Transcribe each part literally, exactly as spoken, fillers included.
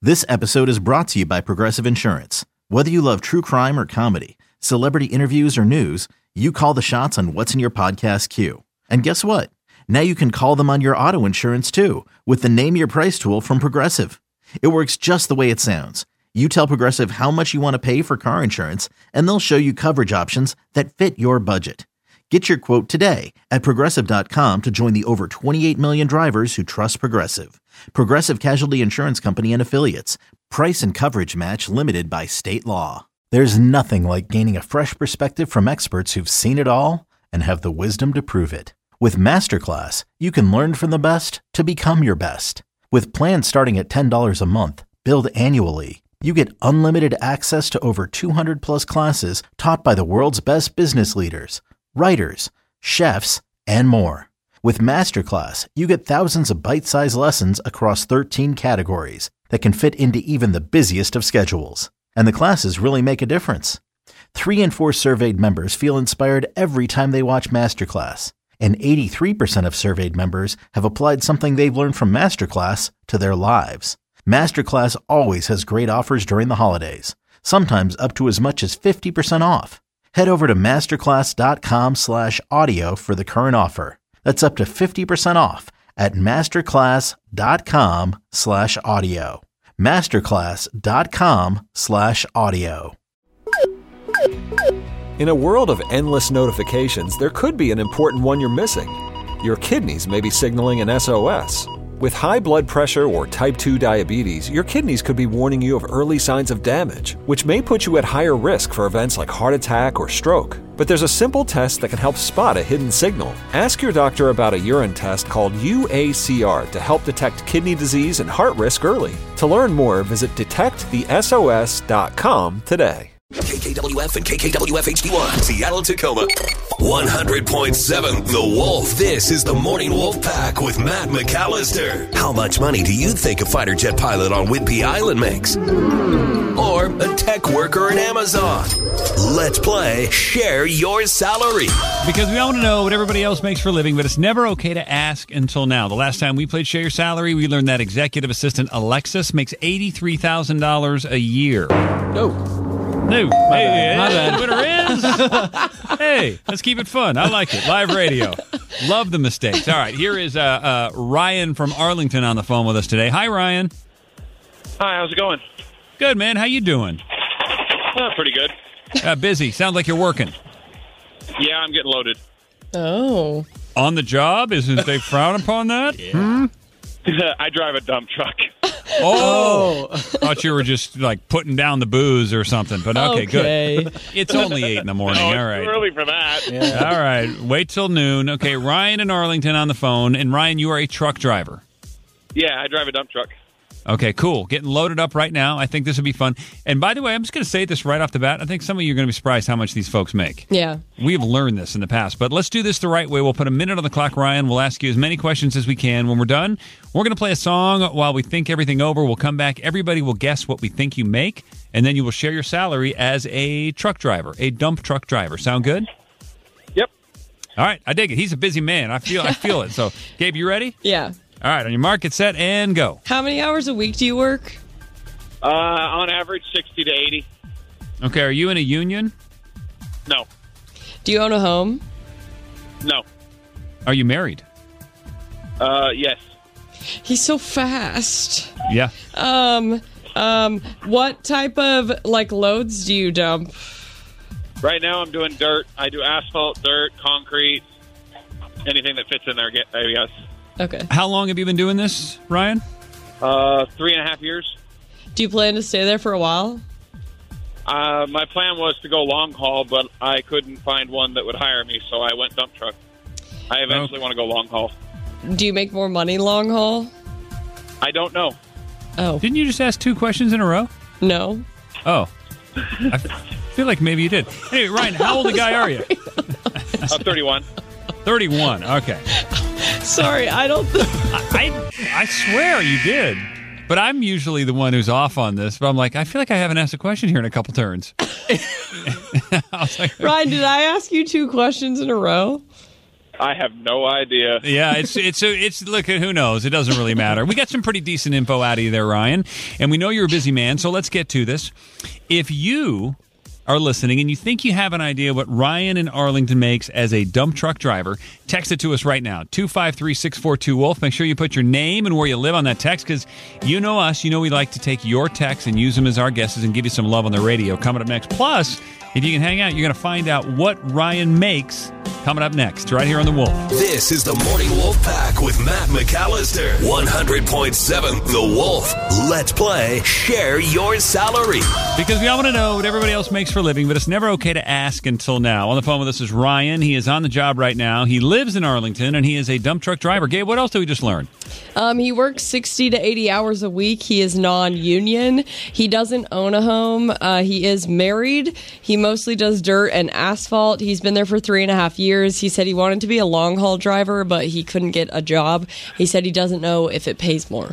This episode is brought to you by Progressive Insurance. Whether you love true crime or comedy, celebrity interviews or news, you call the shots on what's in your podcast queue. And guess what? Now you can call them on your auto insurance too with the Name Your Price tool from Progressive. It works just the way it sounds. You tell Progressive how much you want to pay for car insurance, and they'll show you coverage options that fit your budget. Get your quote today at Progressive dot com to join the over twenty-eight million drivers who trust Progressive. Progressive Casualty Insurance Company and Affiliates. Price and coverage match limited by state law. There's nothing like gaining a fresh perspective from experts who've seen it all and have the wisdom to prove it. With Masterclass, you can learn from the best to become your best. With plans starting at ten dollars a month, billed annually, you get unlimited access to over two hundred plus classes taught by the world's best business leaders, writers, chefs, and more. With Masterclass, you get thousands of bite-sized lessons across thirteen categories that can fit into even the busiest of schedules. And the classes really make a difference. Three in four surveyed members feel inspired every time they watch Masterclass. And eighty-three percent of surveyed members have applied something they've learned from Masterclass to their lives. Masterclass always has great offers during the holidays, sometimes up to as much as fifty percent off. Head over to masterclass.com slash audio for the current offer. That's up to fifty percent off at masterclass.com slash audio. Masterclass.com slash audio. In a world of endless notifications, there could be an important one you're missing. Your kidneys may be signaling an S O S. With high blood pressure or type two diabetes, your kidneys could be warning you of early signs of damage, which may put you at higher risk for events like heart attack or stroke. But there's a simple test that can help spot a hidden signal. Ask your doctor about a urine test called U A C R to help detect kidney disease and heart risk early. To learn more, visit detect the S O S dot com today. K K W F and K K W F H D one, Seattle, Tacoma. one hundred point seven The Wolf. This is the Morning Wolf Pack with Matt McAllister. How much money do you think a fighter jet pilot on Whidbey Island makes? Or a tech worker at Amazon? Let's play Share Your Salary. Because we all want to know what everybody else makes for a living, but it's never okay to ask until now. The last time we played Share Your Salary, we learned that executive assistant Alexis makes eighty-three thousand dollars a year. No. No. My hey, bad. My bad. Winner is. Hey, let's keep it fun. I like it. Live radio. Love the mistakes. All right, here is uh, uh, Ryan from Arlington on the phone with us today. Hi, Ryan. Hi, how's it going? Good, man. How you doing? Uh, pretty good. Uh, busy. Sounds like you're working. Yeah, I'm getting loaded. Oh. On the job? Isn't they frown upon that? Yeah. Hmm? I drive a dump truck. Oh, thought you were just like putting down the booze or something. But okay, Okay. good. It's only eight in the morning. Oh, it's All right. too early for that. Yeah. All right. Wait till noon. Okay, Ryan in Arlington on the phone. And Ryan, you are a truck driver. Yeah, I drive a dump truck. Okay, cool. Getting loaded up right now. I think this will be fun. And by the way, I'm just going to say this right off the bat. I think some of you are going to be surprised how much these folks make. Yeah. We've learned this in the past, but let's do this the right way. We'll put a minute on the clock, Ryan. We'll ask you as many questions as we can. When we're done, we're going to play a song while we think everything over. We'll come back. Everybody will guess what we think you make, and then you will share your salary as a truck driver, a dump truck driver. Sound good? Yep. All right. I dig it. He's a busy man. I feel I feel it. So, Gabe, you ready? Yeah. All right. On your mark, get set, and go. How many hours a week do you work? Uh, on average, sixty to eighty. Okay. Are you in a union? No. Do you own a home? No. Are you married? Uh, yes. He's so fast. Yeah. Um, um, what type of, like, loads do you dump? Right now, I'm doing dirt. I do asphalt, dirt, concrete, anything that fits in there, I guess. Okay. How long have you been doing this, Ryan? Uh, three and a half years. Do you plan to stay there for a while? Uh, my plan was to go long haul, but I couldn't find one that would hire me, so I went dump truck. I eventually Okay. want to go long haul. Do you make more money long haul? I don't know. Oh. Didn't you just ask two questions in a row? No. Oh. I f- feel like maybe you did. Anyway, Ryan, how old a guy are you? I'm thirty-one. thirty-one. Okay. Sorry, I don't think... I, I swear you did. But I'm usually the one who's off on this. But I'm like, I feel like I haven't asked a question here in a couple turns. I was like, Ryan, did I ask you two questions in a row? I have no idea. Yeah, it's it's it's look, who knows? It doesn't really matter. We got some pretty decent info out of you there, Ryan, and we know you're a busy man, so let's get to this. If you are listening and you think you have an idea what Ryan in Arlington makes as a dump truck driver, text it to us right now, two five three, six four two, WOLF. Make sure you put your name and where you live on that text, because you know us, you know we like to take your texts and use them as our guesses and give you some love on the radio. Coming up next. Plus, if you can hang out, you're going to find out what Ryan makes coming up next, right here on The Wolf. This is the Morning Wolf Pack with Matt McAllister. one hundred point seven The Wolf. Let's play Share Your Salary. Because we all want to know what everybody else makes for a living, but it's never okay to ask until now. On the phone with us is Ryan. He is on the job right now. He lives in Arlington, and he is a dump truck driver. Gabe, what else did we just learn? Um, he works sixty to eighty hours a week. He is non-union. He doesn't own a home. Uh, he is married. He mostly does dirt and asphalt. He's been there for three and a half years. He said he wanted to be a long-haul driver, but he couldn't get a job. He said he doesn't know if it pays more.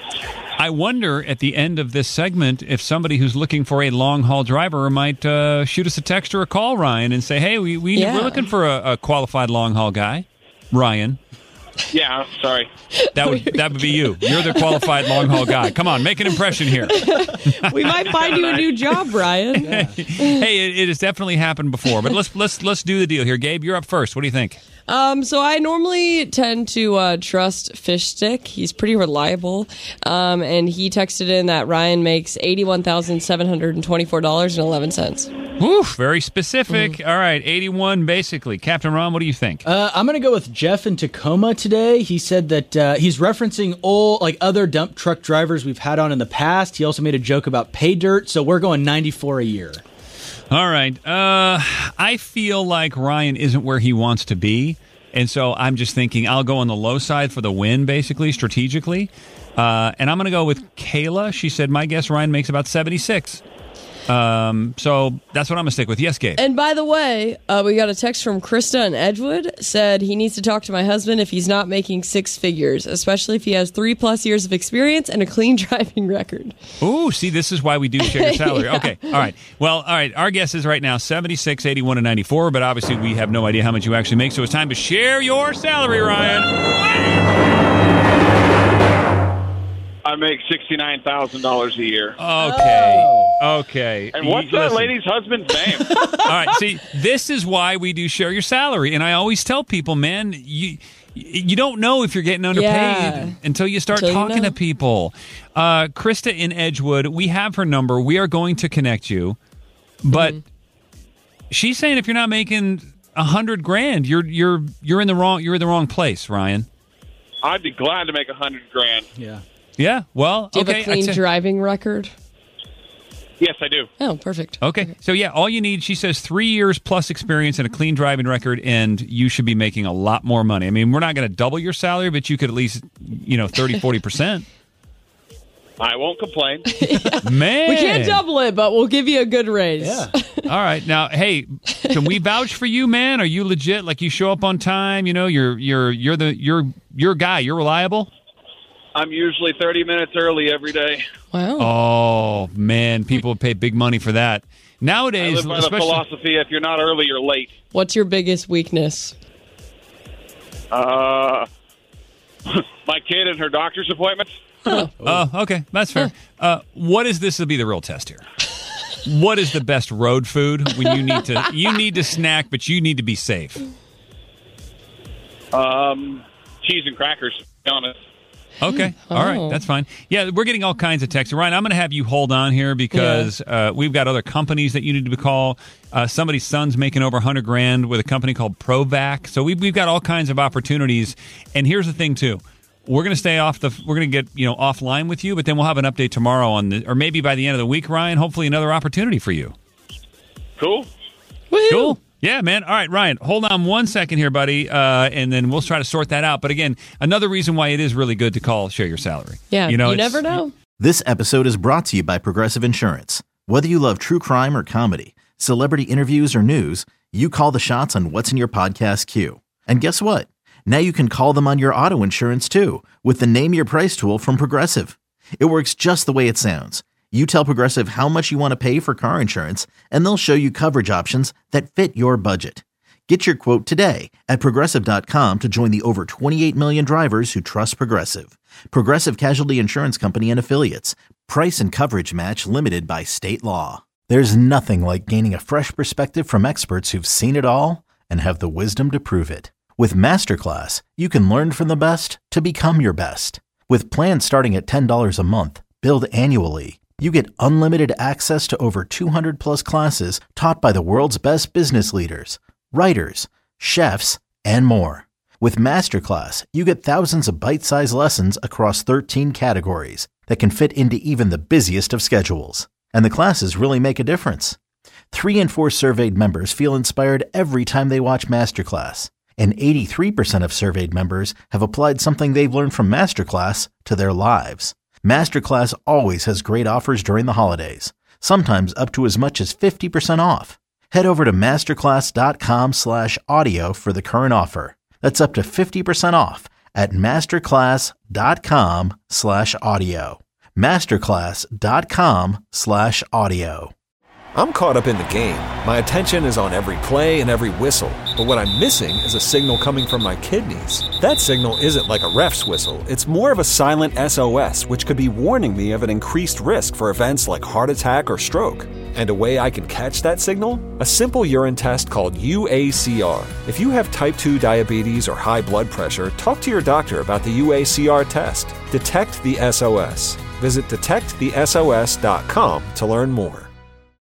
I wonder at the end of this segment if somebody who's looking for a long-haul driver might uh, shoot us a text or a call, Ryan, and say, hey, we, we, Yeah. we're looking for a, a qualified long-haul guy. Ryan. Yeah, sorry. That would that would be you. You're the qualified long-haul guy. Come on, make an impression here. We might find you a new job, Ryan. Hey, it, it has definitely happened before, but let's let's let's do the deal here. Gabe, you're up first. What do you think? Um, so I normally tend to uh, trust Fish Stick. He's pretty reliable. Um, and he texted in that Ryan makes eighty-one thousand seven hundred twenty-four dollars and eleven cents. Woo, very specific. Mm. All right, eighty-one basically. Captain Ron, what do you think? Uh, I'm going to go with Jeff in Tacoma today. He said that uh, he's referencing all like other dump truck drivers we've had on in the past. He also made a joke about pay dirt, so we're going ninety-four a year. All right. Uh, I feel like Ryan isn't where he wants to be, and so I'm just thinking I'll go on the low side for the win, basically, strategically. Uh, and I'm going to go with Kayla. She said, my guess, Ryan makes about seventy-six. Um, so that's what I'm going to stick with. Yes, Gabe. And by the way, uh, we got a text from Krista in Edgewood. Said he needs to talk to my husband if he's not making six figures, especially if he has three plus years of experience and a clean driving record. Ooh, see, this is why we do share your salary. Yeah. Okay, all right. Well, all right, our guess is right now seventy-six, eighty-one, and ninety-four, but obviously we have no idea how much you actually make, so it's time to share your salary, Ryan. I make sixty-nine thousand dollars a year. Okay, Oh. okay. And what's Y- that listen. lady's husband's name? All right, see, this is why we do share your salary, and I always tell people, man, you you don't know if you're getting underpaid Yeah. until you start Until you talking know. to people. Uh, Krista in Edgewood, we have her number. We are going to connect you, but Mm-hmm. she's saying if you're not making a hundred grand, you're you're you're in the wrong you're in the wrong place, Ryan. I'd be glad to make a hundred grand. Yeah. Yeah, well, Do you okay. have a clean I'd say- driving record? Yes, I do. Oh, perfect. Okay. So, yeah, all you need, she says, three years plus experience and a clean driving record, and you should be making a lot more money. I mean, we're not going to double your salary, but you could at least, you know, thirty, forty percent. I won't complain. Man. We can't double it, but we'll give you a good raise. Yeah. All right. Now, hey, can we vouch for you, man? Are you legit? Like, you show up on time, you know, you're you're you're the you're your guy, you're reliable? I'm usually thirty minutes early every day. Wow. Oh, man, people pay big money for that. I Nowadays, live by the especially philosophy, if you're not early, you're late. What's your biggest weakness? Uh, my kid and her doctor's appointments. Oh, okay. That's fair. Uh, what is this will be the real test here? What is the best road food when you need to you need to snack, but you need to be safe? Um, cheese and crackers, to be honest. Okay. All right. Oh. That's fine. Yeah, we're getting all kinds of texts. Ryan, I'm going to have you hold on here because uh, we've got other companies that you need to call. Uh, somebody's son's making over one hundred grand with a company called Provac. So we've, we've got all kinds of opportunities. And here's the thing, too. We're going to stay off the. We're going to get you know offline with you, but then we'll have an update tomorrow on the, or maybe by the end of the week, Ryan. Hopefully, another opportunity for you. Cool. Woohoo! Cool. Yeah, man. All right, Ryan, hold on one second here, buddy, uh, and then we'll try to sort that out. But again, another reason why it is really good to call Share Your Salary. Yeah, you know, you it's- never know. This episode is brought to you by Progressive Insurance. Whether you love true crime or comedy, celebrity interviews or news, you call the shots on what's in your podcast queue. And guess what? Now you can call them on your auto insurance too with the Name Your Price tool from Progressive. It works just the way it sounds. You tell Progressive how much you want to pay for car insurance, and they'll show you coverage options that fit your budget. Get your quote today at Progressive dot com to join the over twenty-eight million drivers who trust Progressive. Progressive Casualty Insurance Company and Affiliates. Price and coverage match limited by state law. There's nothing like gaining a fresh perspective from experts who've seen it all and have the wisdom to prove it. With Masterclass, you can learn from the best to become your best. With plans starting at ten dollars a month, billed annually, you get unlimited access to over two hundred plus classes taught by the world's best business leaders, writers, chefs, and more. With Masterclass, you get thousands of bite-sized lessons across thirteen categories that can fit into even the busiest of schedules. And the classes really make a difference. Three in four surveyed members feel inspired every time they watch Masterclass. And eighty-three percent of surveyed members have applied something they've learned from Masterclass to their lives. Masterclass always has great offers during the holidays, sometimes up to as much as fifty percent off. Head over to masterclass.com slash audio for the current offer. That's up to fifty percent off at masterclass.com slash audio. Masterclass.com slash audio. I'm caught up in the game. My attention is on every play and every whistle. But what I'm missing is a signal coming from my kidneys. That signal isn't like a ref's whistle. It's more of a silent S O S, which could be warning me of an increased risk for events like heart attack or stroke. And a way I can catch that signal? A simple urine test called U A C R. If you have type two diabetes or high blood pressure, talk to your doctor about the U A C R test. Detect the S O S. Visit detect the S O S dot com to learn more.